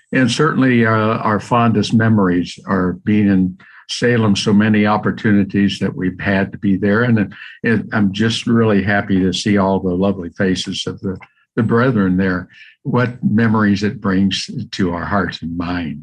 And certainly our fondest memories are being in Salem, so many opportunities that we've had to be there. And I'm just really happy to see all the lovely faces of the brethren there, what memories it brings to our hearts and mind.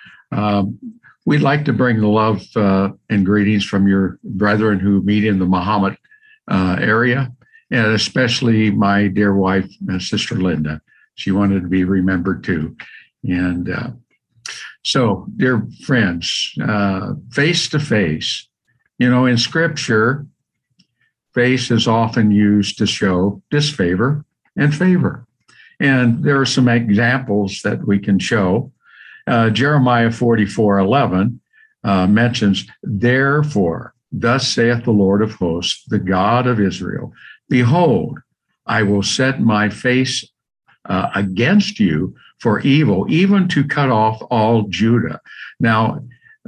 We'd like to bring the love and greetings from your brethren who meet in the Mahomet area, and especially my dear wife, Sister Linda. She wanted to be remembered too. And so, dear friends, face to face, in Scripture, face is often used to show disfavor and favor. And there are some examples that we can show. Jeremiah 44:11 mentions, "Therefore, thus saith the Lord of hosts, the God of Israel, behold, I will set my face against you for evil, even to cut off all Judah." Now,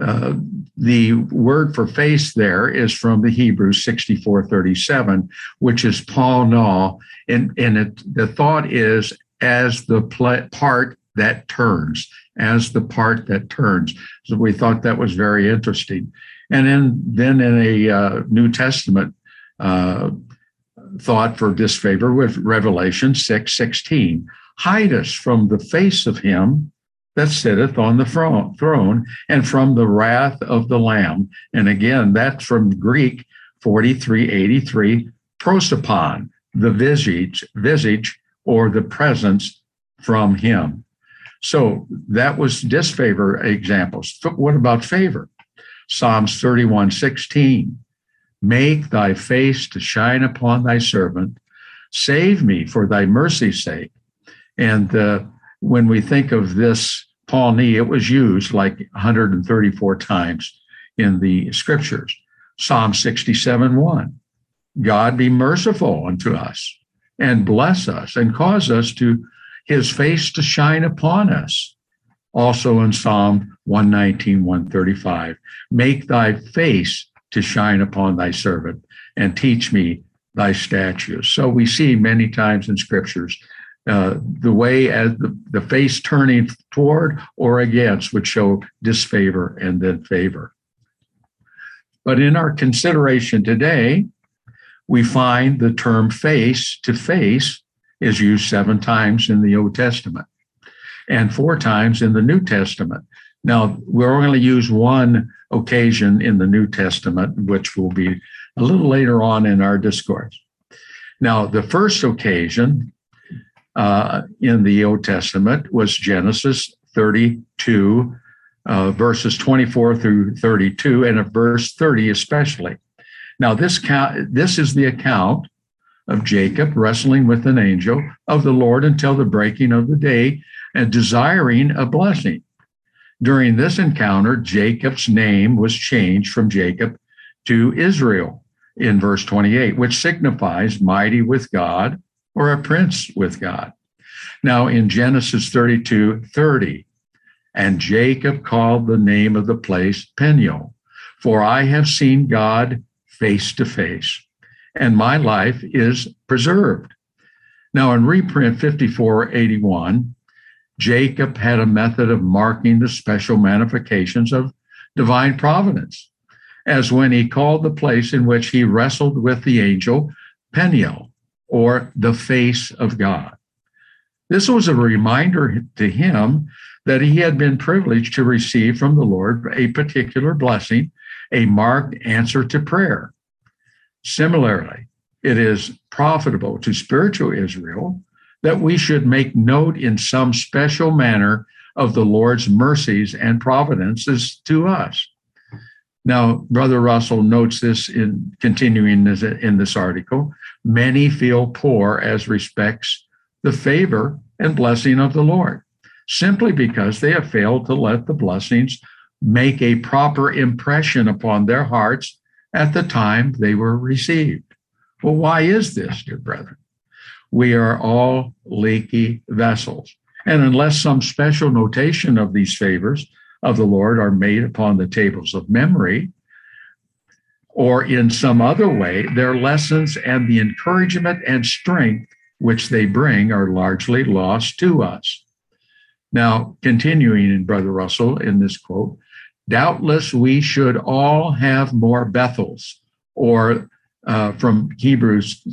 the word for face there is from the Hebrew 64:37, which is Paul, and the thought is as the part that turns, as the part that turns. So we thought that was very interesting. And then in a New Testament thought for disfavor with Revelation 6:16, "Hide us from the face of him that sitteth on the throne and from the wrath of the Lamb." And again, that's from Greek 43:83, prosopon, the visage or the presence from him. So that was disfavor examples. What about favor? Psalms 31:16, "Make thy face to shine upon thy servant. Save me for thy mercy's sake." And when we think of this Paulni, it was used like 134 times in the scriptures. Psalm 67:1, "God be merciful unto us and bless us and cause us to his face to shine upon us." Also in Psalm 119, 135, "Make thy face to shine upon thy servant and teach me thy statutes." So we see many times in scriptures the way as the face turning toward or against would show disfavor and then favor. But in our consideration today, we find the term face to face is used 7 times in the Old Testament and 4 times in the New Testament. Now, we're only use one occasion in the New Testament, which will be a little later on in our discourse. Now, the first occasion in the Old Testament was Genesis 32, verses 24 through 32, and at verse 30 especially. Now, this is the account of Jacob wrestling with an angel of the Lord until the breaking of the day and desiring a blessing. During this encounter, Jacob's name was changed from Jacob to Israel in verse 28, which signifies mighty with God or a prince with God. Now in Genesis 32:30, "And Jacob called the name of the place Peniel, for I have seen God face to face, and my life is preserved." Now in reprint 54:81, Jacob had a method of marking the special manifestations of divine providence, as when he called the place in which he wrestled with the angel Peniel, or the face of God. This was a reminder to him that he had been privileged to receive from the Lord a particular blessing, a marked answer to prayer. Similarly, it is profitable to spiritual Israel that we should make note in some special manner of the Lord's mercies and providences to us. Now, Brother Russell notes this in continuing in this article. Many feel poor as respects the favor and blessing of the Lord, simply because they have failed to let the blessings make a proper impression upon their hearts at the time they were received. Well, why is this, dear brethren? We are all leaky vessels. And unless some special notation of these favors of the Lord are made upon the tables of memory, or in some other way, their lessons and the encouragement and strength which they bring are largely lost to us. Now, continuing in Brother Russell in this quote, doubtless we should all have more Bethels, or from Hebrews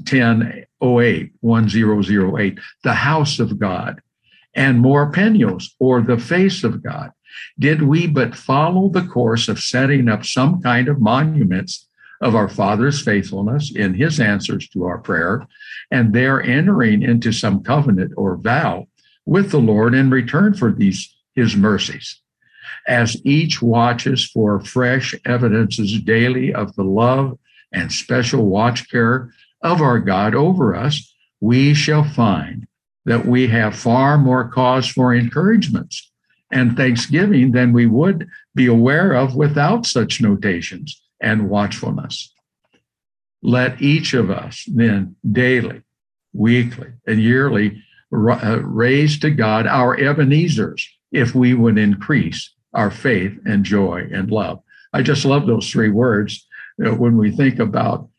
10:08, the house of God, and more Peniels, or the face of God, did we but follow the course of setting up some kind of monuments of our Father's faithfulness in his answers to our prayer, and there entering into some covenant or vow with the Lord in return for these his mercies. As each watches for fresh evidences daily of the love and special watch care of our God over us, we shall find that we have far more cause for encouragements and thanksgiving than we would be aware of without such notations and watchfulness. Let each of us then daily, weekly, and yearly raise to God our Ebenezers if we would increase our faith and joy and love. I just love those three words when we think about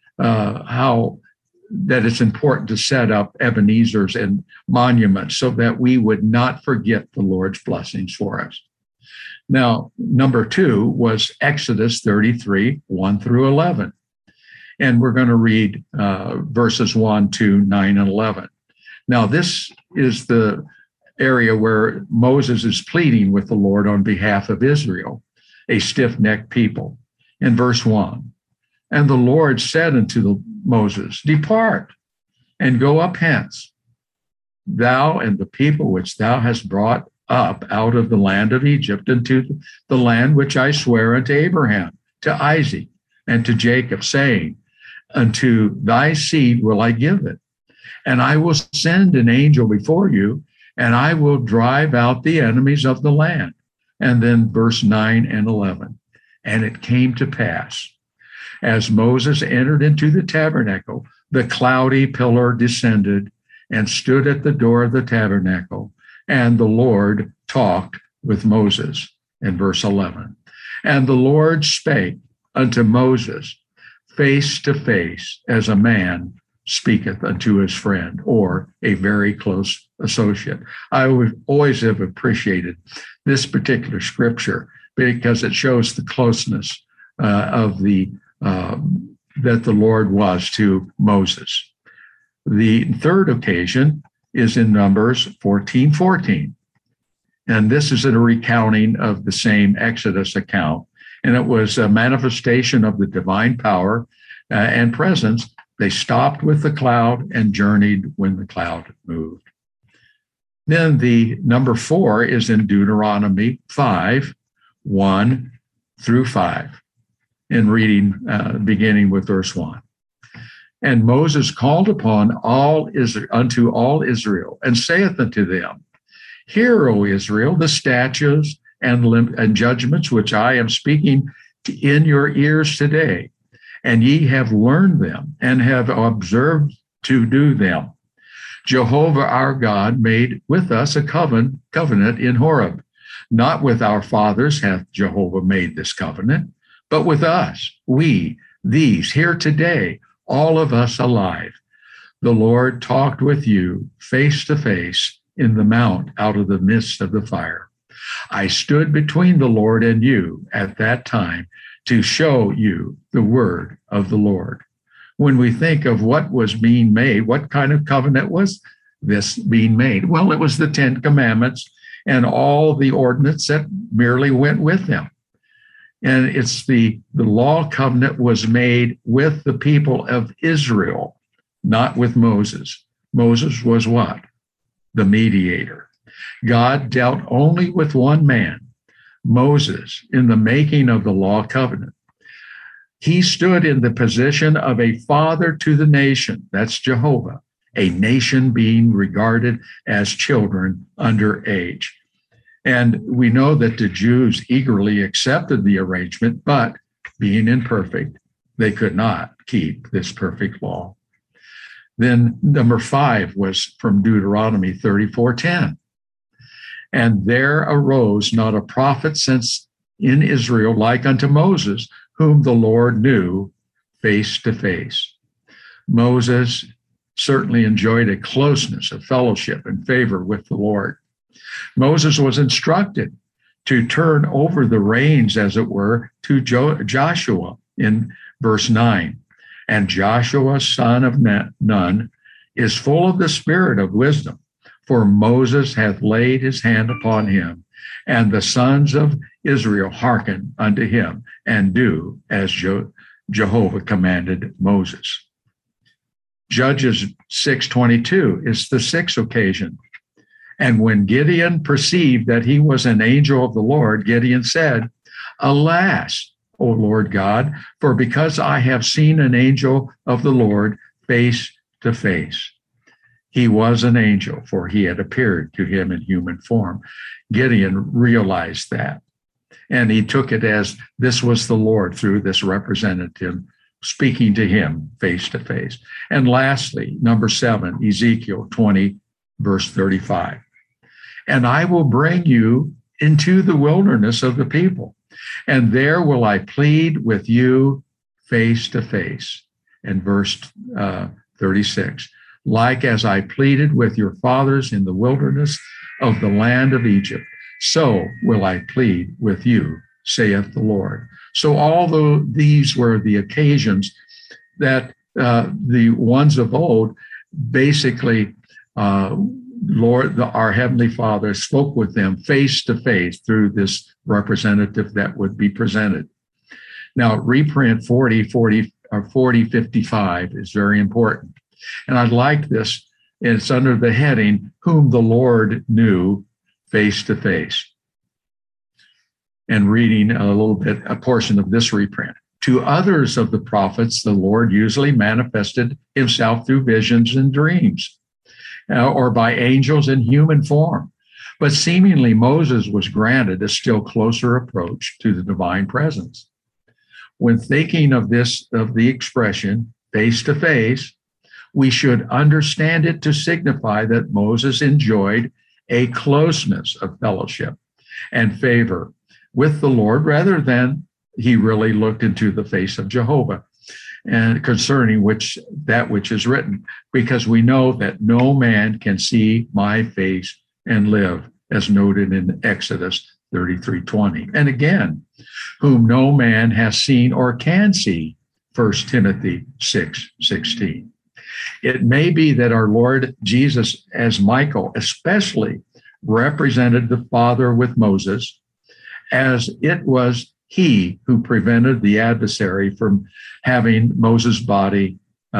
how that it's important to set up Ebenezers and monuments so that we would not forget the Lord's blessings for us. Now, number 2 was Exodus 33, 1 through 11. And we're going to read verses 1, 2, 9, and 11. Now, this is the area where Moses is pleading with the Lord on behalf of Israel, a stiff-necked people. In verse 1, and the Lord said unto Moses, depart and go up hence, thou and the people which thou hast brought up out of the land of Egypt into the land which I swear unto Abraham, to Isaac, and to Jacob, saying, unto thy seed will I give it. And I will send an angel before you, and I will drive out the enemies of the land. And then verse 9 and 11. And it came to pass, as Moses entered into the tabernacle, the cloudy pillar descended and stood at the door of the tabernacle, and the Lord talked with Moses. In verse 11. And the Lord spake unto Moses face to face, as a man speaketh unto his friend, or a very close associate. I would always have appreciated this particular scripture because it shows the closeness of the that the Lord was to Moses. The third occasion is in Numbers 14:14. And this is a recounting of the same Exodus account. And it was a manifestation of the divine power and presence. They stopped with the cloud and journeyed when the cloud moved. Then the number 4 is in Deuteronomy 5, 1 through 5, in reading, beginning with verse 1. And Moses called upon unto all Israel, and saith unto them, hear, O Israel, the statutes and judgments which I am speaking in your ears today, and ye have learned them and have observed to do them. Jehovah our God made with us a covenant in Horeb. Not with our fathers hath Jehovah made this covenant, but with us, these here today, all of us alive. The Lord talked with you face to face in the mount out of the midst of the fire. I stood between the Lord and you at that time to show you the word of the Lord. When we think of what was being made, what kind of covenant was this being made? Well, it was the 10 Commandments and all the ordinance that merely went with them. And it's the law covenant was made with the people of Israel, not with Moses. Moses was what? The mediator. God dealt only with one man, Moses, in the making of the law covenant. He stood in the position of a father to the nation. That's Jehovah, a nation being regarded as children under age. And we know that the Jews eagerly accepted the arrangement, but being imperfect, they could not keep this perfect law. Then number 5 was from Deuteronomy 34:10. And there arose not a prophet since in Israel like unto Moses, whom the Lord knew face to face. Moses certainly enjoyed a closeness of fellowship and favor with the Lord. Moses was instructed to turn over the reins, as it were, to Joshua in verse 9. And Joshua, son of Nun, is full of the spirit of wisdom, for Moses hath laid his hand upon him, and the sons of Israel hearken unto him, and do as Jehovah commanded Moses. Judges 6:22 is the sixth occasion. And when Gideon perceived that he was an angel of the Lord, Gideon said, Alas, O Lord God, for because I have seen an angel of the Lord face to face. He was an angel, for he had appeared to him in human form. Gideon realized that, and he took it as this was the Lord through this representative speaking to him face to face. And lastly, number 7, Ezekiel 20, verse 35. And I will bring you into the wilderness of the people, and there will I plead with you face to face. And verse 36, like as I pleaded with your fathers in the wilderness of the land of Egypt, so will I plead with you, saith the Lord. So although these were the occasions that the ones of old basically Lord, our Heavenly Father spoke with them face to face through this representative that would be presented. Now, reprint 4055 is very important. And I like this. It's under the heading, Whom the Lord Knew Face to Face. And reading a portion of this reprint. To others of the prophets, the Lord usually manifested himself through visions and dreams, or by angels in human form. But seemingly Moses was granted a still closer approach to the divine presence. When thinking of the expression face to face, we should understand it to signify that Moses enjoyed a closeness of fellowship and favor with the Lord rather than he really looked into the face of Jehovah, and concerning that which is written, because we know that no man can see my face and live, as noted in Exodus 33:20. And again, whom no man has seen or can see, 1 Timothy 6:16. It may be that our Lord Jesus, as Michael, especially represented the Father with Moses, as it was he who prevented the adversary from having Moses' body,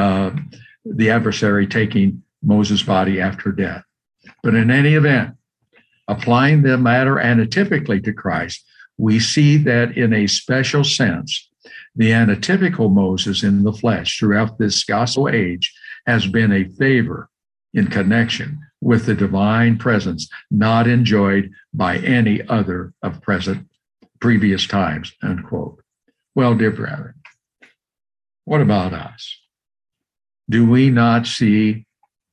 the adversary taking Moses' body after death. But in any event, applying the matter anatypically to Christ, we see that in a special sense, the anatypical Moses in the flesh throughout this gospel age has been a favor in connection with the divine presence not enjoyed by any other of previous times, unquote. Well, dear brethren, what about us? Do we not see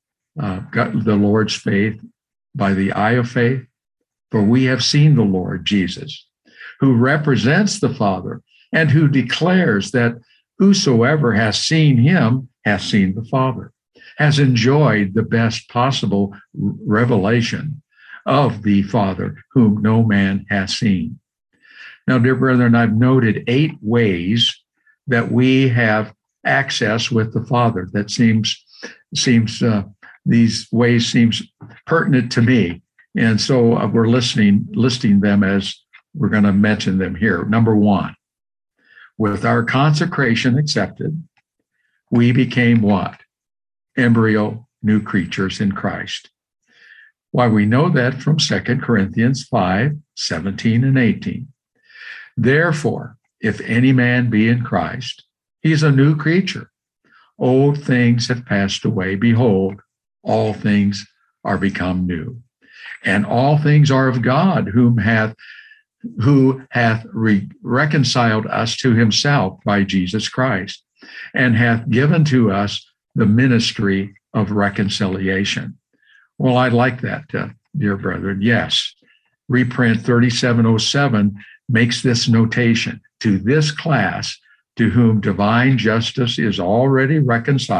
the Lord's faith by the eye of faith? For we have seen the Lord Jesus, who represents the Father and who declares that whosoever has seen him has seen the Father, has enjoyed the best possible revelation of the Father, whom no man has seen. Now, dear brethren, I've noted 8 ways that we have access with the Father. That these ways seems pertinent to me. And so we're listing them as we're going to mention them here. Number 1, with our consecration accepted, we became what? Embryo new creatures in Christ. Why, we know that from 2 Corinthians 5:17 and 18. Therefore, if any man be in Christ, he is a new creature. Old things have passed away. Behold, all things are become new. And all things are of God, who hath reconciled us to himself by Jesus Christ, and hath given to us the ministry of reconciliation. Well, I like that, dear brethren. Yes, reprint 3707 makes this notation: to this class to whom divine justice is already reconciled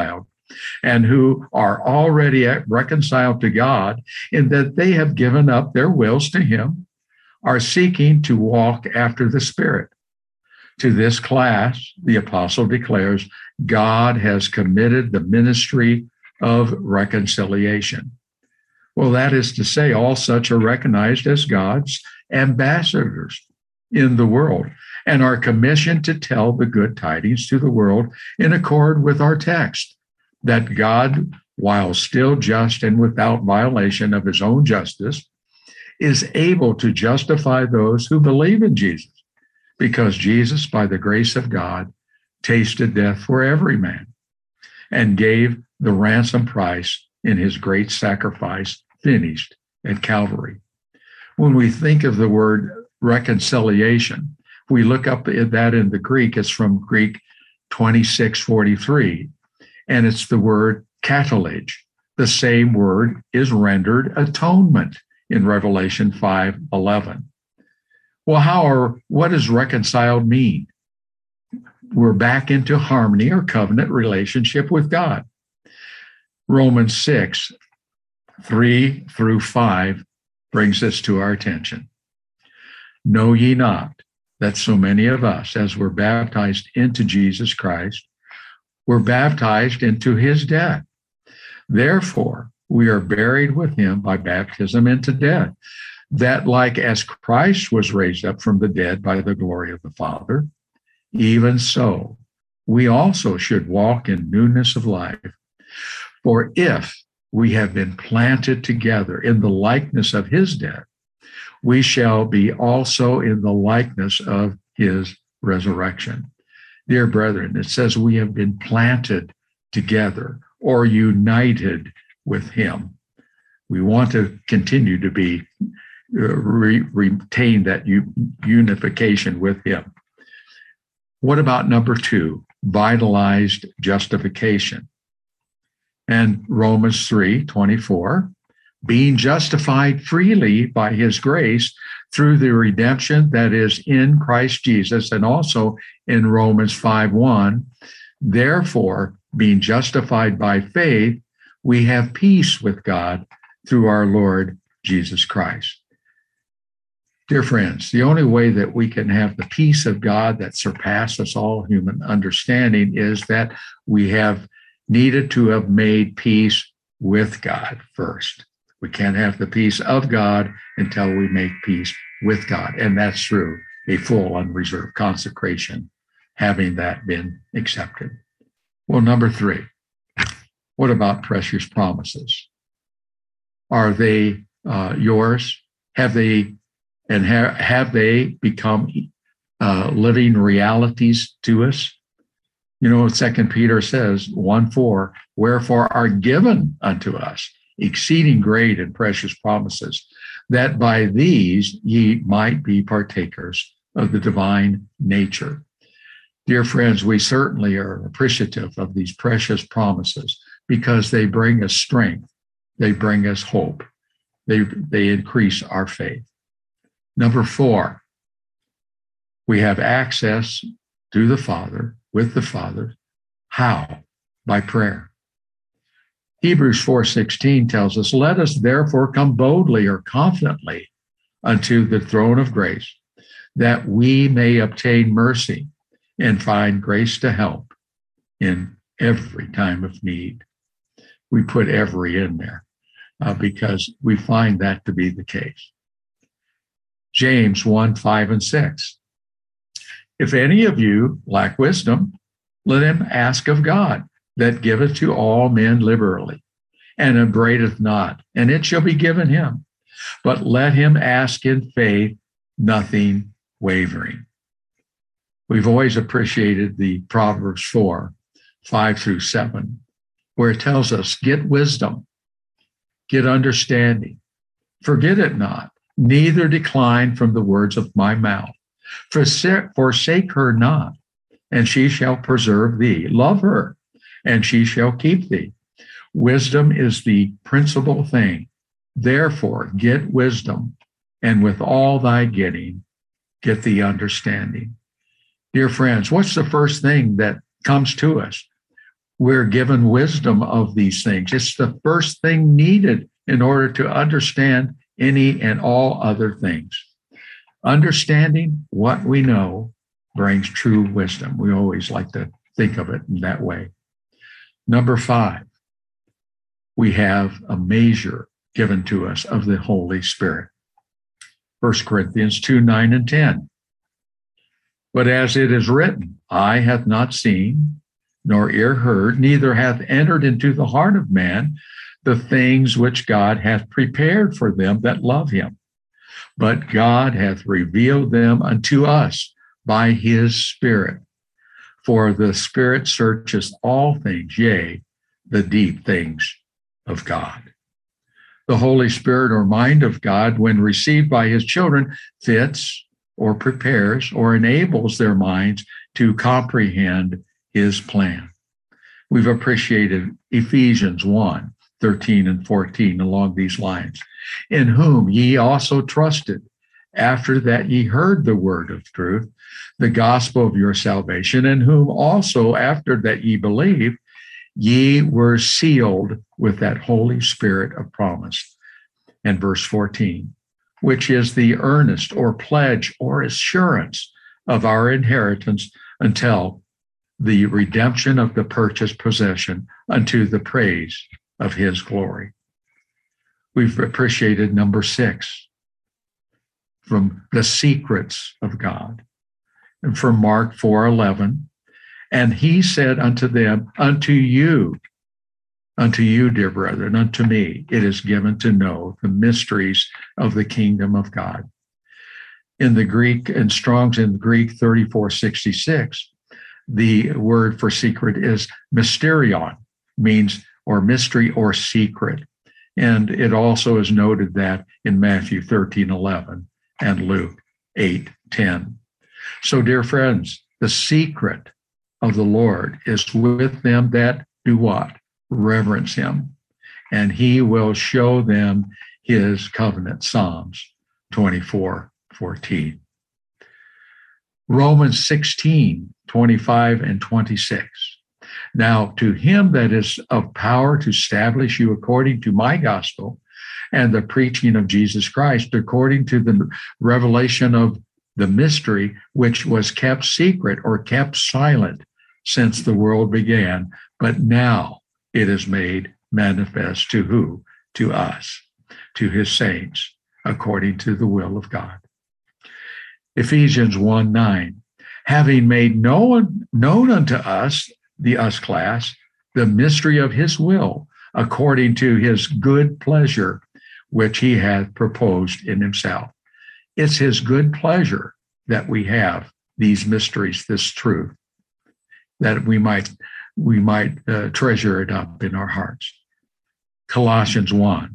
and who are already reconciled to God in that they have given up their wills to him, are seeking to walk after the Spirit. To this class, the apostle declares, God has committed the ministry of reconciliation. Well, that is to say, all such are recognized as God's ambassadors in the world and are commissioned to tell the good tidings to the world in accord with our text, that God, while still just and without violation of his own justice, is able to justify those who believe in Jesus, because Jesus, by the grace of God, tasted death for every man and gave the ransom price in his great sacrifice finished at Calvary. When we think of the word reconciliation, we look up that in the Greek, it's from Greek 2643, and it's the word katalage. The same word is rendered atonement in Revelation 5:11. Well, what does reconciled mean? We're back into harmony or covenant relationship with God. Romans 6:3-5 brings this to our attention. Know ye not that so many of us, as we're baptized into Jesus Christ, were baptized into his death. Therefore, we are buried with him by baptism into death, that like as Christ was raised up from the dead by the glory of the Father, even so we also should walk in newness of life. For if we have been planted together in the likeness of his death, we shall be also in the likeness of his resurrection. Dear brethren, it says we have been planted together or united with him. We want to continue to be retain that unification with him. What about number 2, vitalized justification? And Romans 3:24, being justified freely by his grace through the redemption that is in Christ Jesus, and also in Romans 5:1, therefore, being justified by faith, we have peace with God through our Lord Jesus Christ. Dear friends, the only way that we can have the peace of God that surpasses all human understanding is that we have needed to have made peace with God first. We can't have the peace of God until we make peace with God, and that's through a full unreserved consecration, having that been accepted. Well, number 3, what about precious promises? Are they yours? Have they become living realities to us? You know, 2 Peter says, 1:4, wherefore are given unto us exceeding great and precious promises, that by these ye might be partakers of the divine nature. Dear friends, we certainly are appreciative of these precious promises because they bring us strength. They bring us hope. They increase our faith. Number 4, we have access to the Father, with the Father. How? By prayer. Hebrews 4:16 tells us, let us therefore come boldly or confidently unto the throne of grace, that we may obtain mercy and find grace to help in every time of need. We put every in there because we find that to be the case. James 1:5-6. If any of you lack wisdom, let him ask of God, that giveth to all men liberally, and upbraideth not, and it shall be given him. But let him ask in faith, nothing wavering. We've always appreciated the Proverbs 4:5-7, where it tells us, get wisdom, get understanding, forget it not, neither decline from the words of my mouth. Forsake her not, and she shall preserve thee. Love her, and she shall keep thee. Wisdom is the principal thing. Therefore, get wisdom, and with all thy getting, get the understanding. Dear friends, what's the first thing that comes to us We're given wisdom of these things. It's the first thing needed in order to understand any and all other things. Understanding what we know brings true wisdom. We always like to think of it in that way. Number 5, we have a measure given to us of the Holy Spirit. 1 Corinthians 2, 9 and 10. But as it is written, eye hath not seen, nor ear heard, neither hath entered into the heart of man the things which God hath prepared for them that love him. But God hath revealed them unto us by his Spirit. For the Spirit searcheth all things, yea, the deep things of God. The Holy Spirit or mind of God, when received by his children, fits or prepares or enables their minds to comprehend his plan. We've appreciated Ephesians 1, 13 and 14 along these lines. In whom ye also trusted, after that ye heard the word of truth, the gospel of your salvation, in whom also after that ye believed, ye were sealed with that Holy Spirit of promise. And verse 14, which is the earnest or pledge or assurance of our inheritance until the redemption of the purchased possession unto the praise of his glory. We've appreciated number 6 from the secrets of God. And from Mark 4:11, and he said unto them, unto you, dear brethren, unto me, it is given to know the mysteries of the kingdom of God. In the Greek, and Strong's in Greek 3466, the word for secret is mysterion, means or mystery or secret. And it also is noted that in Matthew 13:11 and Luke 8:10. So, dear friends, the secret of the Lord is with them that do what? Reverence him. And he will show them his covenant. Psalms 24:14. Romans 16:25 and 26. Now, to him that is of power to establish you according to my gospel and the preaching of Jesus Christ, according to the revelation of the mystery which was kept secret or kept silent since the world began, but now it is made manifest to who? To us, to his saints, according to the will of God. Ephesians 1:9, having made known unto us, the us class, the mystery of his will, according to his good pleasure, which he hath proposed in himself. It's his good pleasure that we have these mysteries, this truth, that we might treasure it up in our hearts. Colossians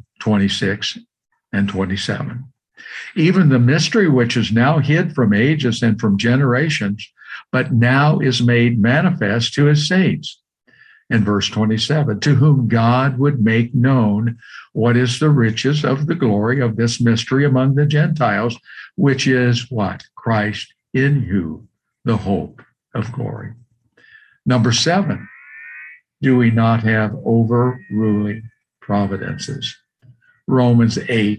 1:26 and 27. Even the mystery which is now hid from ages and from generations, but now is made manifest to his saints. In verse 27, to whom God would make known what is the riches of the glory of this mystery among the Gentiles, which is what? Christ in you, the hope of glory. Number 7, do we not have overruling providences? Romans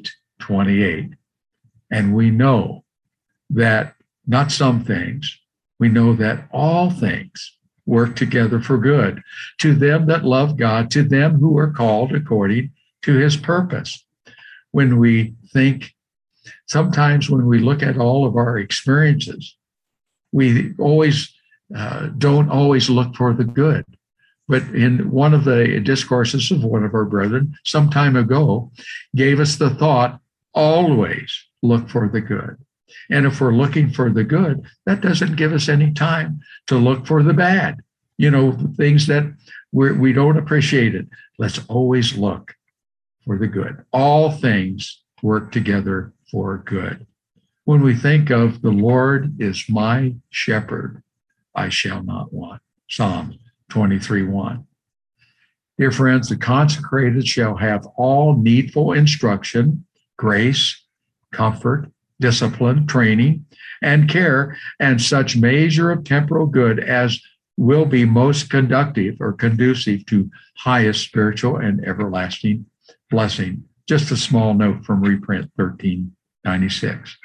8:28. And we know that not some things, we know that all things work together for good to them that love God, to them who are called according to his purpose. When we think, sometimes when we look at all of our experiences, we always don't always look for the good. But in one of the discourses of one of our brethren some time ago, gave us the thought, always look for the good. And if we're looking for the good, that doesn't give us any time to look for the bad, things that we don't appreciate it. Let's always look for the good. All things work together for good. When we think of the Lord is my shepherd, I shall not want. Psalm 23:1. Dear friends, the consecrated shall have all needful instruction, grace, comfort, discipline, training, and care, and such measure of temporal good as will be most conducive to highest spiritual and everlasting blessing. Just a small note from reprint 1396.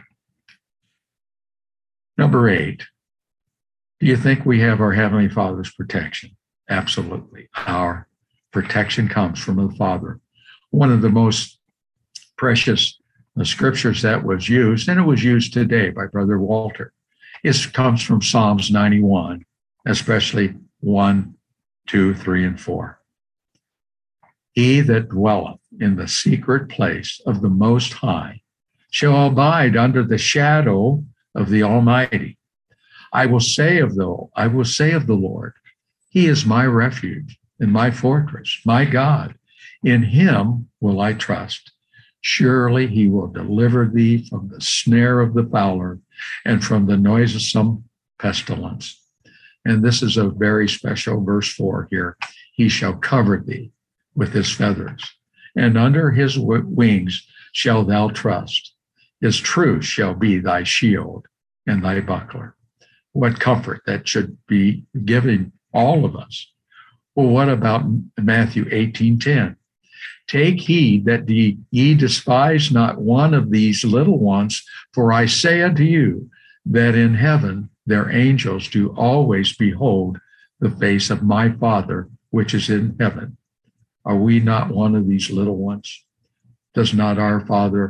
Number 8, do you think we have our Heavenly Father's protection? Absolutely. Our protection comes from the Father. One of the most precious scriptures that was used, and it was used today by Brother Walter, comes from Psalms 91, especially 1, 2, 3, and 4. He that dwelleth in the secret place of the Most High shall abide under the shadow of the Almighty. I will say of the Lord, He is my refuge and my fortress, my God. In Him will I trust. Surely He will deliver thee from the snare of the fowler and from the noisome pestilence. And this is a very special verse 4 here. He shall cover thee with His feathers, and under His wings shalt thou trust. His truth shall be thy shield and thy buckler. What comfort that should be giving all of us. Well, what about Matthew 18:10? Take heed that ye despise not one of these little ones, for I say unto you that in heaven their angels do always behold the face of my Father which is in heaven. Are we not one of these little ones? Does not our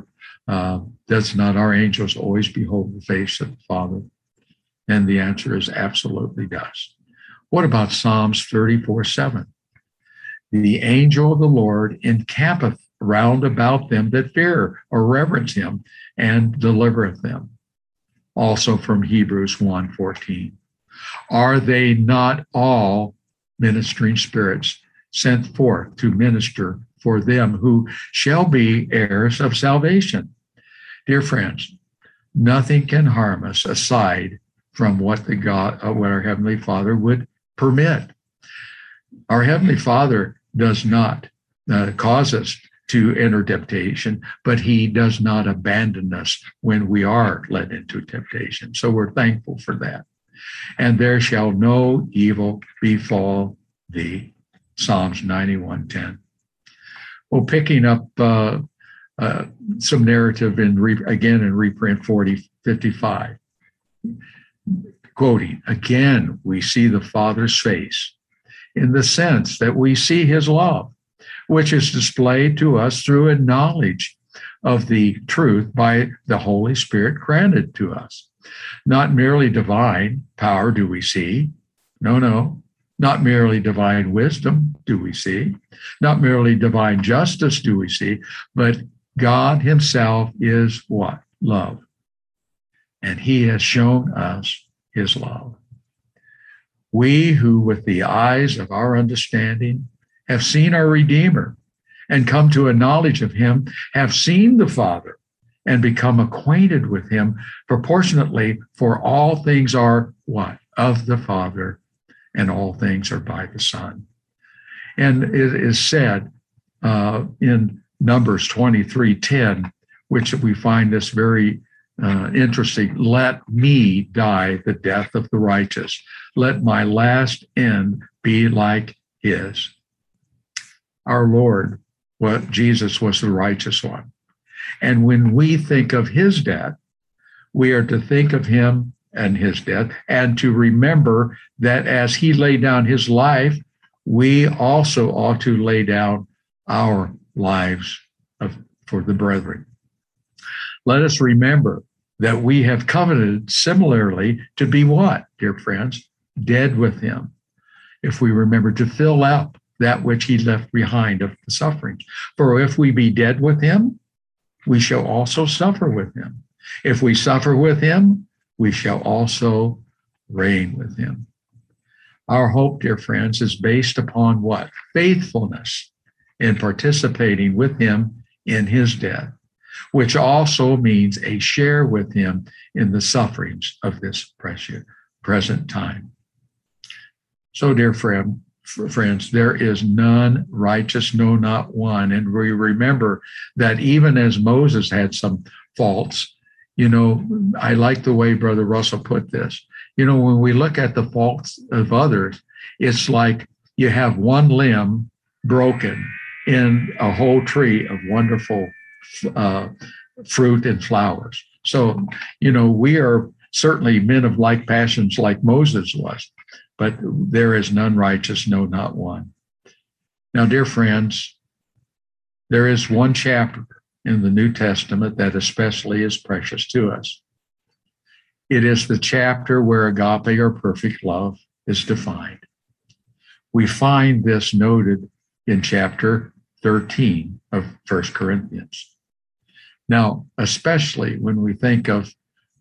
angels always behold the face of the Father? And the answer is absolutely does. What about Psalms 34:7? The angel of the Lord encampeth round about them that fear or reverence Him and delivereth them. Also from Hebrews 1:14. Are they not all ministering spirits sent forth to minister for them who shall be heirs of salvation? Dear friends, nothing can harm us aside from what our Heavenly Father would permit. Our Heavenly Father does not cause us to enter temptation, but He does not abandon us when we are led into temptation. So we're thankful for that. And there shall no evil befall thee. Psalms 91:10. Well, picking up some narrative in reprint 40:55. Quoting, again, we see the Father's face in the sense that we see His love, which is displayed to us through a knowledge of the truth by the Holy Spirit granted to us. Not merely divine power do we see. No. Not merely divine wisdom do we see. Not merely divine justice do we see, but God Himself is what? Love. And He has shown us His love. We who with the eyes of our understanding have seen our Redeemer and come to a knowledge of Him, have seen the Father and become acquainted with Him proportionately, for all things are what? Of the Father, and all things are by the Son. And it is said in Numbers 23:10, which we find this very interesting. Let me die the death of the righteous. Let my last end be like His. Our Lord, Jesus was the righteous one. And when we think of His death, we are to think of Him and His death, and to remember that as He laid down His life, we also ought to lay down our lives for the brethren. Let us remember that we have covenanted similarly to be what, dear friends? Dead with Him. If we remember to fill up that which He left behind of the sufferings. For if we be dead with Him, we shall also suffer with Him. If we suffer with Him, we shall also reign with Him. Our hope, dear friends, is based upon what? Faithfulness in participating with Him in His death, which also means a share with Him in the sufferings of this present time. So, dear friends, there is none righteous, no, not one. And we remember that even as Moses had some faults, I like the way Brother Russell put this. When we look at the faults of others, it's like you have one limb broken in a whole tree of wonderful fruit and flowers. So, we are certainly men of like passions like Moses was, but there is none righteous, no, not one. Now, dear friends, there is one chapter in the New Testament that especially is precious to us. It is the chapter where agape, or perfect love, is defined. We find this noted in chapter 13 of 1 Corinthians. Now, especially when we think of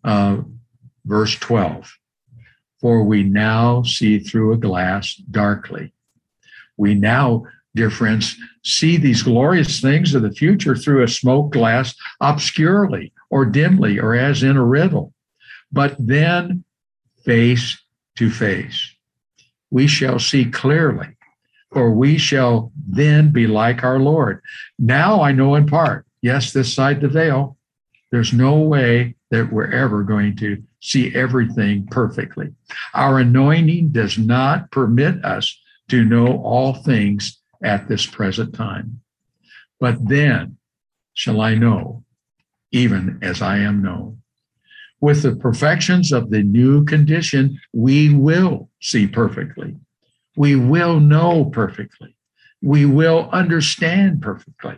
verse 12, for we now see through a glass darkly. We now, dear friends, see these glorious things of the future through a smoke glass obscurely or dimly or as in a riddle. But then face to face, we shall see clearly, for we shall then be like our Lord. Now I know in part. Yes, this side the veil. There's no way that we're ever going to see everything perfectly. Our anointing does not permit us to know all things at this present time. But then shall I know, even as I am known. With the perfections of the new condition, we will see perfectly. We will know perfectly. We will understand perfectly.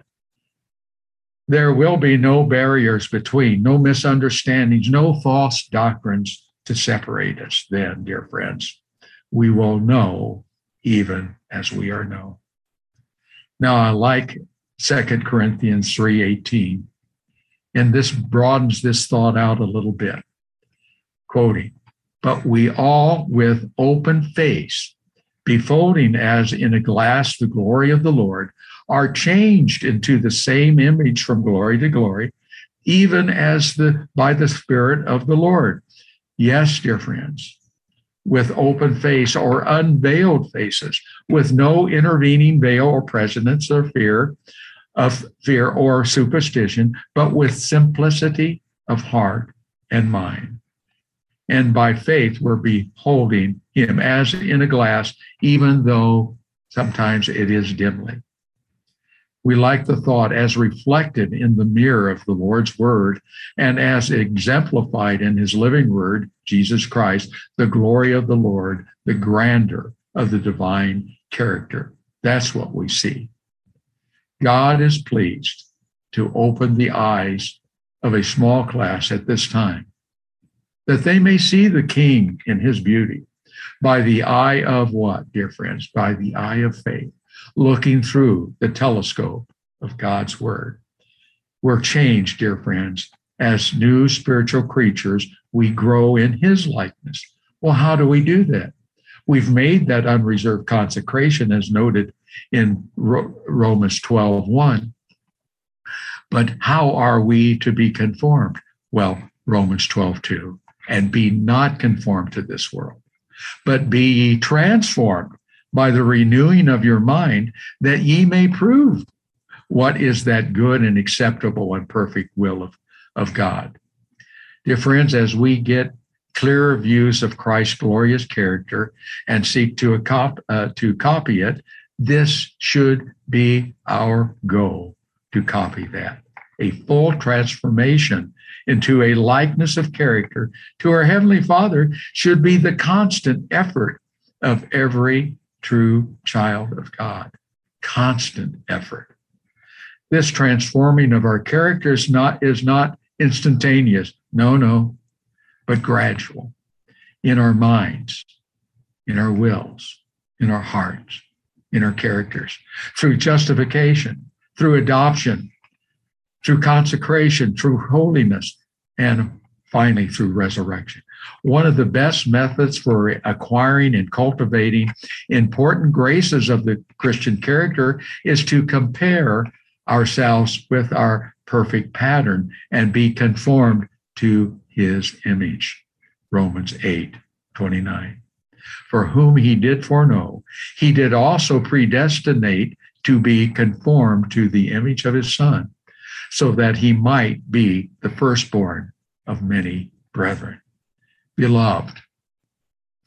There will be no barriers between, no misunderstandings, no false doctrines to separate us then, dear friends. We will know even as we are known. Now, I like 2 Corinthians 3:18, and this broadens this thought out a little bit. Quoting, but we all with open face, beholding as in a glass the glory of the Lord, are changed into the same image from glory to glory, even as by the Spirit of the Lord. Yes, dear friends, with open face or unveiled faces, with no intervening veil or precedence or fear or superstition, but with simplicity of heart and mind. And by faith, we're beholding him as in a glass, even though sometimes it is dimly. We like the thought as reflected in the mirror of the Lord's word and as exemplified in his living word, Jesus Christ, the glory of the Lord, the grandeur of the divine character. That's what we see. God is pleased to open the eyes of a small class at this time, that they may see the King in his beauty by the eye of what, dear friends? By the eye of faith, looking through the telescope of God's word. We're changed, dear friends, as new spiritual creatures. We grow in his likeness. Well, how do we do that? We've made that unreserved consecration as noted in Romans 12:1. But how are we to be conformed? Well, Romans 12:2. And be not conformed to this world, but be ye transformed by the renewing of your mind, that ye may prove what is that good and acceptable and perfect will of God. Dear friends, as we get clearer views of Christ's glorious character and seek to copy it, this should be our goal, to copy that. A full transformation into a likeness of character to our Heavenly Father should be the constant effort of every true child of God. Constant effort. This transforming of our character is not instantaneous. No, but gradual in our minds, in our wills, in our hearts, in our characters, through justification, through adoption, through consecration, through holiness, and finally through resurrection. One of the best methods for acquiring and cultivating important graces of the Christian character is to compare ourselves with our perfect pattern and be conformed to his image. Romans 8:29. For whom he did foreknow, he did also predestinate to be conformed to the image of his Son, so that he might be the firstborn of many brethren. Beloved,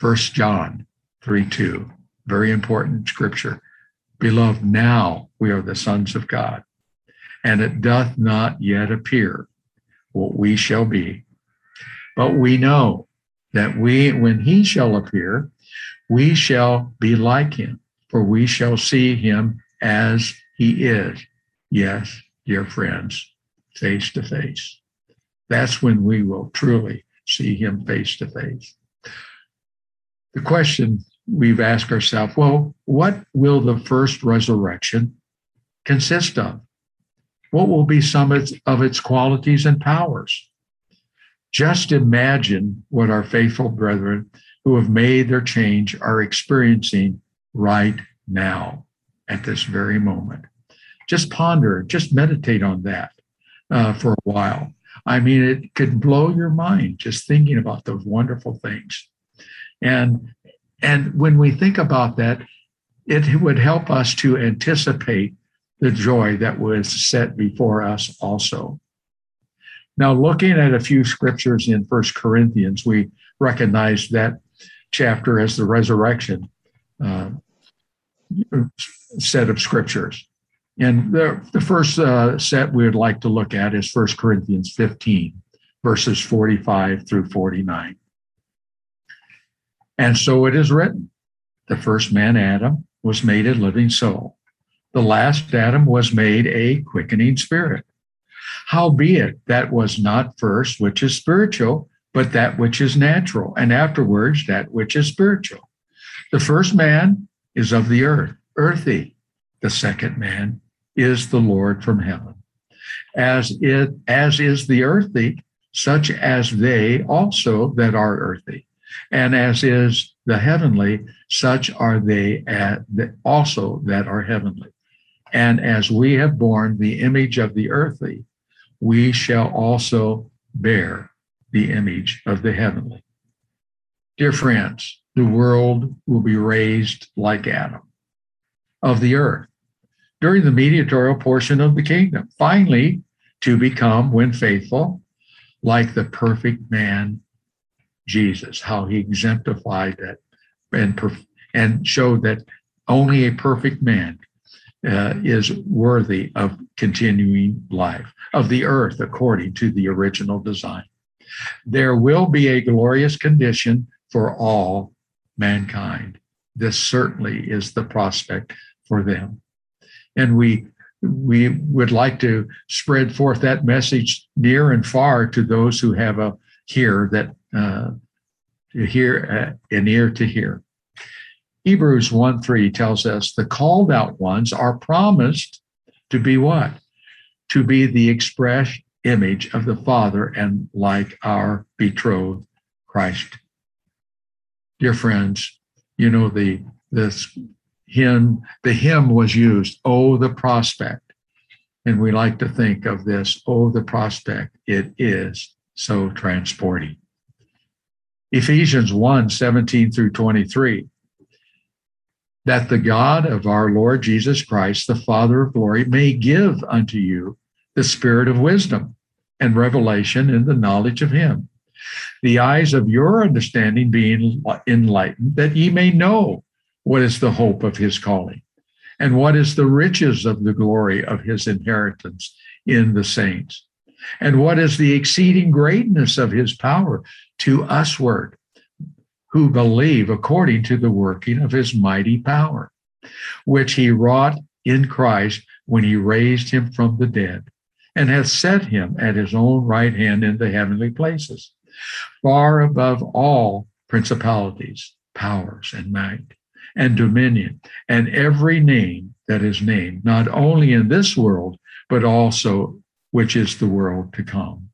John 3:2, very important scripture. Beloved, now we are the sons of God, and it doth not yet appear what we shall be. But we know that when he shall appear, we shall be like him, for we shall see him as he is. Yes, dear friends, face to face. That's when we will truly see him face to face. The question we've asked ourselves, well, what will the first resurrection consist of? What will be some of its qualities and powers? Just imagine what our faithful brethren who have made their change are experiencing right now at this very moment. Just ponder, just meditate on that for a while. I mean, it could blow your mind just thinking about those wonderful things. And when we think about that, it would help us to anticipate the joy that was set before us also. Now, looking at a few scriptures in 1 Corinthians, we recognize that chapter as the resurrection set of scriptures. And the first set we would like to look at is 1 Corinthians 15, verses 45 through 49. And so it is written, the first man, Adam, was made a living soul. The last Adam was made a quickening spirit. Howbeit, that was not first which is spiritual, but that which is natural, and afterwards that which is spiritual. The first man is of the earth, earthy. The second man is the Lord from heaven. As is the earthy, such as they also that are earthy. And as is the heavenly, such are they also that are heavenly. And as we have borne the image of the earthly, we shall also bear the image of the heavenly. Dear friends, the world will be raised like Adam of the earth during the mediatorial portion of the kingdom, finally to become, when faithful, like the perfect man, Jesus, how he exemplified that and showed that only a perfect man is worthy of continuing life, of the earth according to the original design. There will be a glorious condition for all mankind. This certainly is the prospect for them. And we would like to spread forth that message near and far to those who have an ear to hear. Hebrews 1:3 tells us the called out ones are promised to be what? To be the express image of the Father and like our betrothed Christ. Dear friends, you know, the hymn was used, "Oh, the prospect." And we like to think of this, "Oh, the prospect." It is so transporting. Ephesians 1:17 through 23. That the God of our Lord Jesus Christ, the Father of glory, may give unto you the spirit of wisdom and revelation in the knowledge of him, the eyes of your understanding being enlightened, that ye may know what is the hope of his calling, and what is the riches of the glory of his inheritance in the saints, and what is the exceeding greatness of his power to usward, who believe according to the working of his mighty power, which he wrought in Christ when he raised him from the dead, and hath set him at his own right hand in the heavenly places, far above all principalities, powers, and might, and dominion, and every name that is named, not only in this world, but also which is the world to come.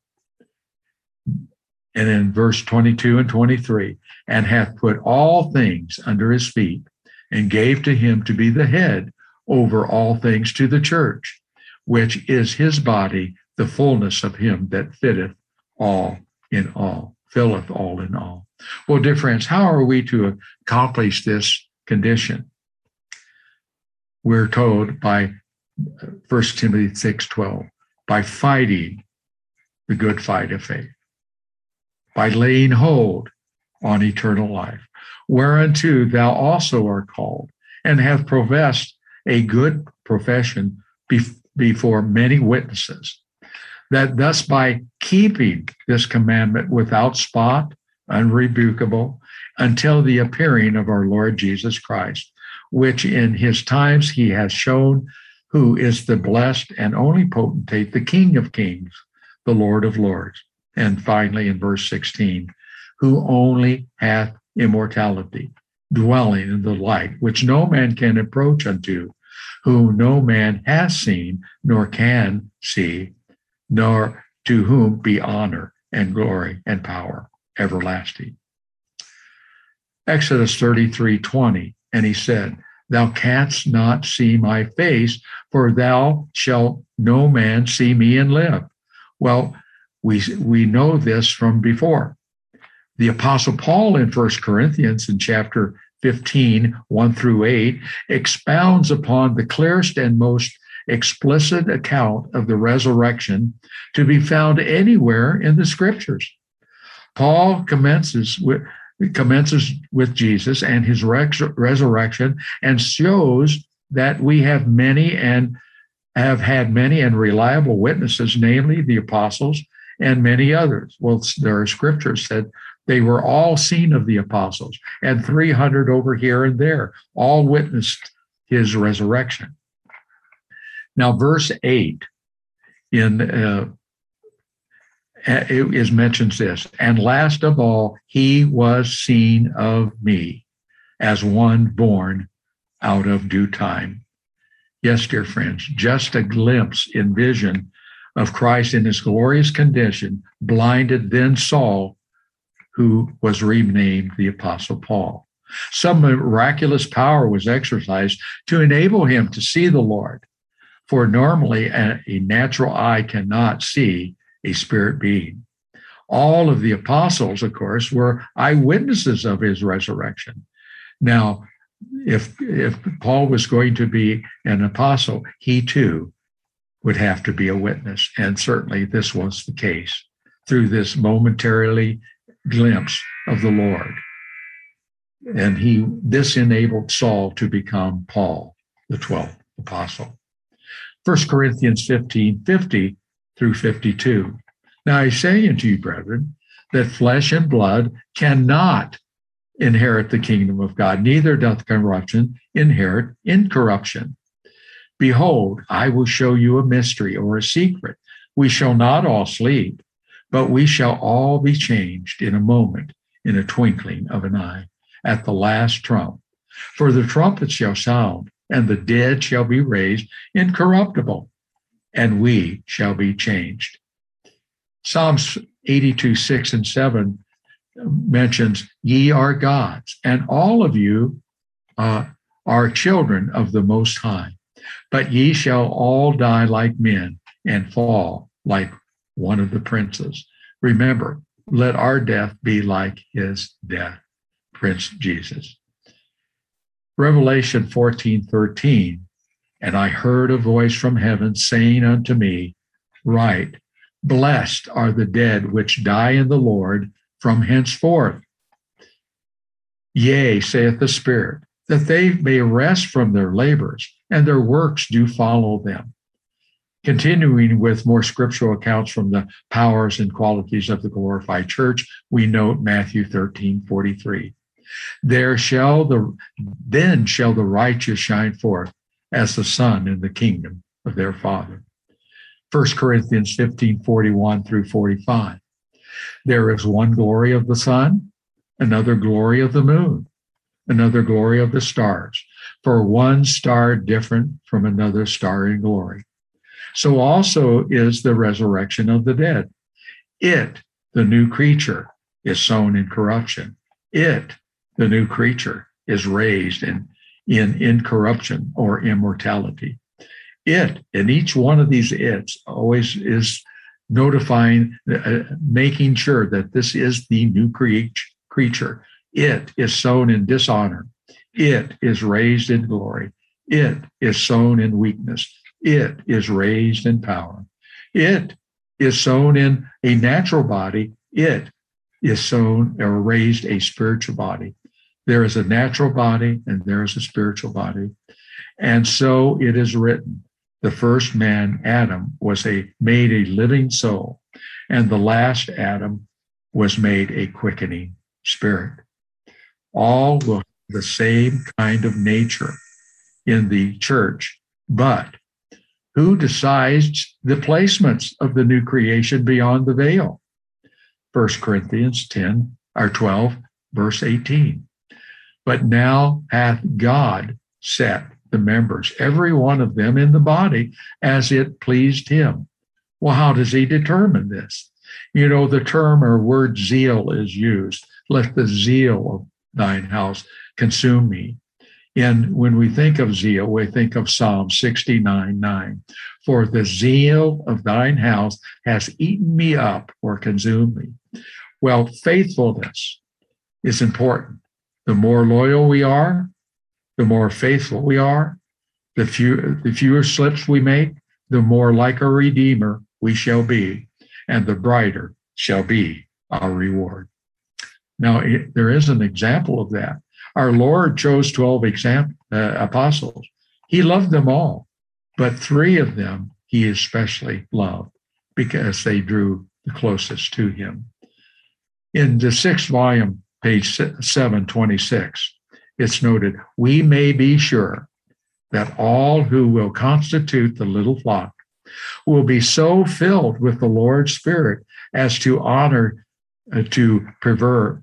And in verse 22 and 23, and hath put all things under his feet, and gave to him to be the head over all things to the church, which is his body, the fullness of him that fitteth all in all, filleth all in all. Well, dear friends, how are we to accomplish this condition? We're told by 1 Timothy 6:12, by fighting the good fight of faith, by laying hold on eternal life, whereunto thou also art called, and have professed a good profession before many witnesses, that thus by keeping this commandment without spot, unrebukable, until the appearing of our Lord Jesus Christ, which in his times he has shown, who is the blessed and only potentate, the King of kings, the Lord of lords. And finally, in verse 16, who only hath immortality, dwelling in the light, which no man can approach unto, whom no man has seen, nor can see, nor to whom be honor and glory and power everlasting. Exodus 33:20, and he said, thou canst not see my face, for thou shalt no man see me and live. Well, we know this from before. The Apostle Paul in 1 Corinthians in chapter 15, 1 through 8, expounds upon the clearest and most explicit account of the resurrection to be found anywhere in the scriptures. Paul commences with Jesus and his resurrection, and shows that we have had many and reliable witnesses, namely the apostles and many others. Well, there are scriptures that they were all seen of the apostles, and 300 over here and there, all witnessed his resurrection. Now, verse 8 mentions this, and last of all, he was seen of me as one born out of due time. Yes, dear friends, just a glimpse in vision of Christ in his glorious condition blinded then Saul, who was renamed the Apostle Paul. Some miraculous power was exercised to enable him to see the Lord, for normally a natural eye cannot see a spirit being. All of the apostles, of course, were eyewitnesses of his resurrection. Now, if Paul was going to be an apostle, he too would have to be a witness. And certainly this was the case through this momentarily glimpse of the Lord. And this enabled Saul to become Paul, the 12th apostle. 1 Corinthians 15:50 through 52. Now I say unto you, brethren, that flesh and blood cannot inherit the kingdom of God, neither doth corruption inherit incorruption. Behold, I will show you a mystery or a secret. We shall not all sleep, but we shall all be changed in a moment, in a twinkling of an eye, at the last trump. For the trumpet shall sound, and the dead shall be raised incorruptible, and we shall be changed. Psalms 82:6 and 7 mentions, ye are gods, and all of you are children of the Most High. But ye shall all die like men and fall like one of the princes. Remember, let our death be like his death, Prince Jesus. Revelation 14:13, and I heard a voice from heaven saying unto me, write, blessed are the dead which die in the Lord from henceforth. Yea, saith the Spirit, that they may rest from their labors, and their works do follow them. Continuing with more scriptural accounts from the powers and qualities of the glorified church, we note Matthew 13:43. Then shall the righteous shine forth as the sun in the kingdom of their Father. 1 Corinthians 15:41 through 45. There is one glory of the sun, another glory of the moon, another glory of the stars, for one star different from another star in glory. So also is the resurrection of the dead. It, the new creature, is sown in corruption. It, the new creature, is raised in incorruption or immortality. It, and each one of these it's always is notifying, making sure that this is the new creature. It is sown in dishonor. It is raised in glory. It is sown in weakness. It is raised in power. It is sown in a natural body. It is sown or raised a spiritual body. There is a natural body and there is a spiritual body. And so it is written, the first man, Adam, was made a living soul, and the last Adam was made a quickening spirit. All will have the same kind of nature in the church, but who decides the placements of the new creation beyond the veil? 1 Corinthians 12, verse 18. But now hath God set the members, every one of them, in the body as it pleased him. Well, how does he determine this? You know, the term or word zeal is used. Let the zeal of thine house consume me. And when we think of zeal, we think of Psalm 69:9. For the zeal of thine house has eaten me up or consumed me. Well, faithfulness is important. The more loyal we are, the more faithful we are, the fewer slips we make, the more like a Redeemer we shall be, and the brighter shall be our reward. Now, there is an example of that. Our Lord chose 12 apostles. He loved them all, but 3 of them he especially loved because they drew the closest to him. In the 6th volume, page 726, it's noted, we may be sure that all who will constitute the little flock will be so filled with the Lord's Spirit as to honor, to prefer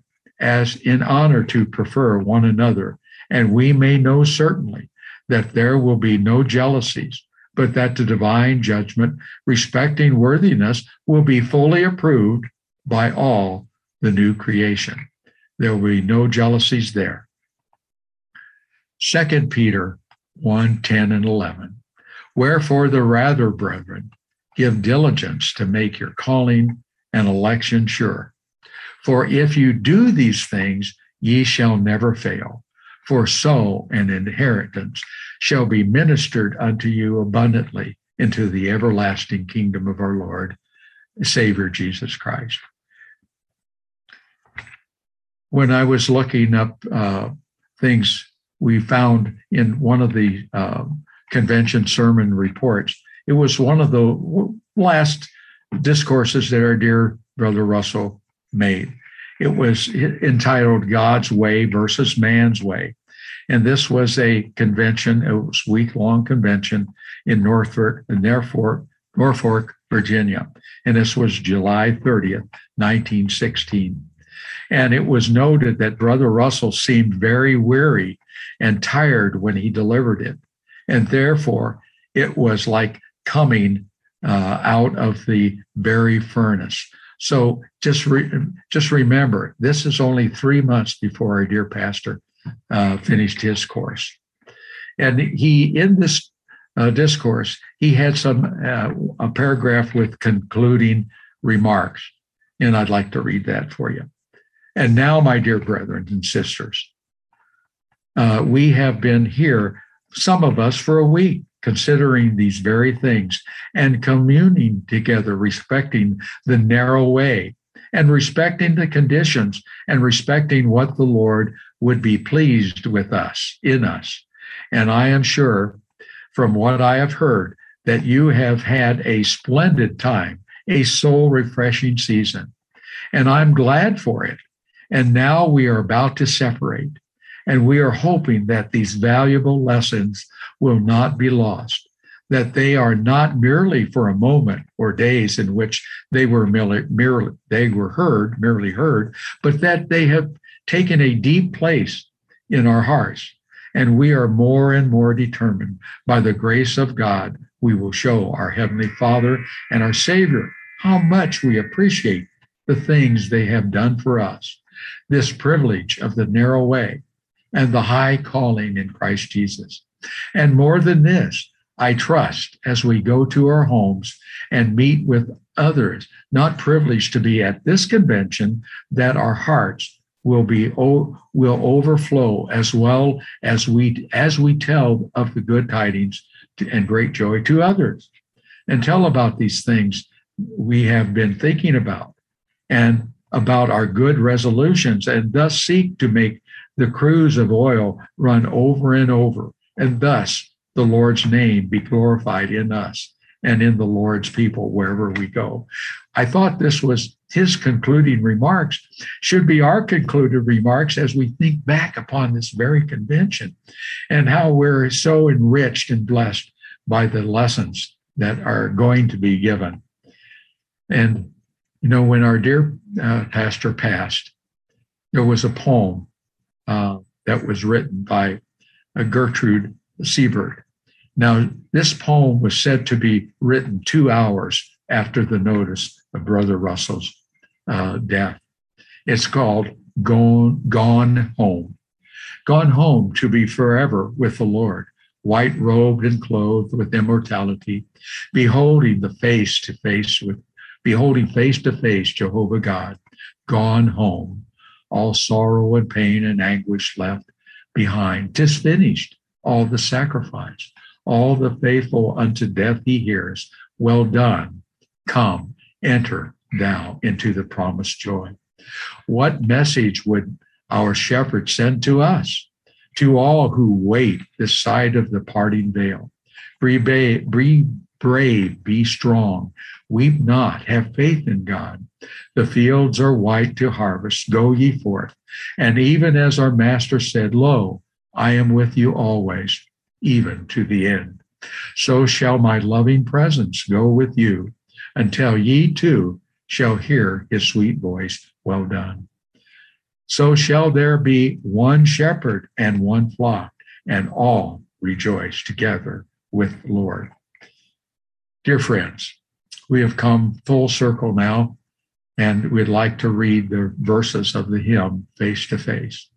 one another. And we may know certainly that there will be no jealousies, but that the divine judgment respecting worthiness will be fully approved by all the new creation. There will be no jealousies there. 2 Peter 1:10 and 11. Wherefore the rather, brethren, give diligence to make your calling and election sure. For if you do these things, ye shall never fail. For so an inheritance shall be ministered unto you abundantly into the everlasting kingdom of our Lord, Savior Jesus Christ. When I was looking up things we found in one of the convention sermon reports, it was one of the last discourses that our dear Brother Russell made. It was entitled God's Way versus Man's Way. And this was a convention, it was a week-long convention in Norfolk, Virginia. And this was July 30th, 1916. And it was noted that Brother Russell seemed very weary and tired when he delivered it. And therefore, it was like coming out of the very furnace. So just remember, this is only 3 months before our dear pastor finished his course. And he, in this discourse, he had a paragraph with concluding remarks. And I'd like to read that for you. And now, my dear brethren and sisters, we have been here, some of us, for a week, considering these very things and communing together, respecting the narrow way and respecting the conditions and respecting what the Lord would be pleased with us, in us. And I am sure from what I have heard that you have had a splendid time, a soul refreshing season. And I'm glad for it. And now we are about to separate. And we are hoping that these valuable lessons will not be lost, that they are not merely for a moment or days in which they were merely heard, but that they have taken a deep place in our hearts. And we are more and more determined by the grace of God, we will show our Heavenly Father and our Savior how much we appreciate the things they have done for us, this privilege of the narrow way and the high calling in Christ Jesus. And more than this, I trust as we go to our homes and meet with others not privileged to be at this convention, that our hearts will overflow as well as we tell of the good tidings and great joy to others, and tell about these things we have been thinking about, and about our good resolutions and thus seek to make the cruse of oil run over and over, and thus the Lord's name be glorified in us and in the Lord's people wherever we go. I thought this was his concluding remarks, should be our concluding remarks as we think back upon this very convention and how we're so enriched and blessed by the lessons that are going to be given. And, you know, when our dear pastor passed, there was a poem that was written by Gertrude Siebert. Now, this poem was said to be written 2 hours after the notice of Brother Russell's death. It's called Gone Home. Gone home to be forever with the Lord, white-robed and clothed with immortality, beholding face to face Jehovah God, gone home, all sorrow and pain and anguish left behind. 'Tis finished, all the sacrifice, all the faithful unto death he hears. Well done, come, enter thou into the promised joy. What message would our shepherd send to us, to all who wait this side of the parting veil? Be brave, be strong, weep not, have faith in God. The fields are white to harvest, go ye forth. And even as our master said, lo, I am with you always, even to the end. So shall my loving presence go with you until ye too shall hear his sweet voice, well done. So shall there be one shepherd and one flock, and all rejoice together with the Lord. Dear friends, we have come full circle now, and we'd like to read the verses of the hymn, Face to Face.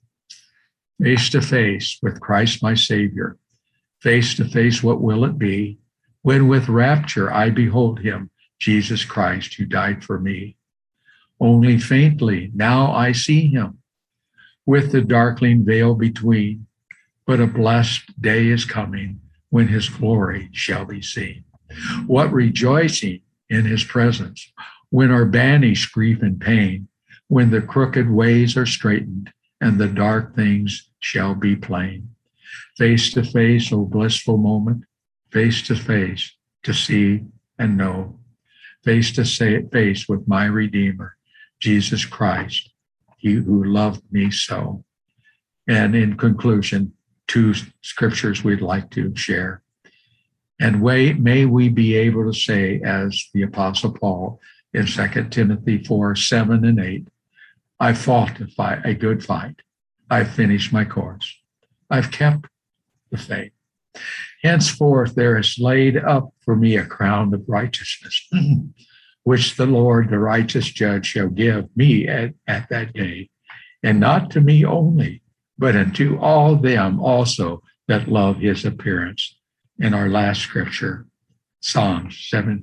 Face to face with Christ my Savior. Face to face, what will it be when with rapture I behold him, Jesus Christ, who died for me? Only faintly now I see him, with the darkling veil between, but a blessed day is coming when his glory shall be seen. What rejoicing in his presence, when are banished grief and pain, when the crooked ways are straightened and the dark things shall be plain. Face to face, O blissful moment, face to face to see and know, face to face with my Redeemer, Jesus Christ, he who loved me so. And in conclusion, 2 scriptures we'd like to share. And may we be able to say, as the Apostle Paul in 2 Timothy 4:7 and 8, I fought a good fight. I've finished my course. I've kept the faith. Henceforth there is laid up for me a crown of righteousness, which the Lord, the righteous judge, shall give me at that day, and not to me only, but unto all them also that love his appearance. In our last scripture, Psalms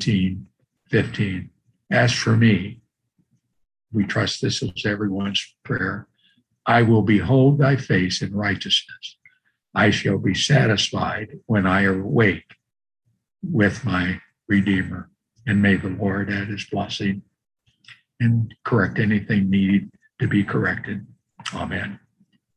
17:15. As for me, we trust this is everyone's prayer, I will behold thy face in righteousness. I shall be satisfied when I awake with my Redeemer. And may the Lord add his blessing and correct anything needed to be corrected. Amen.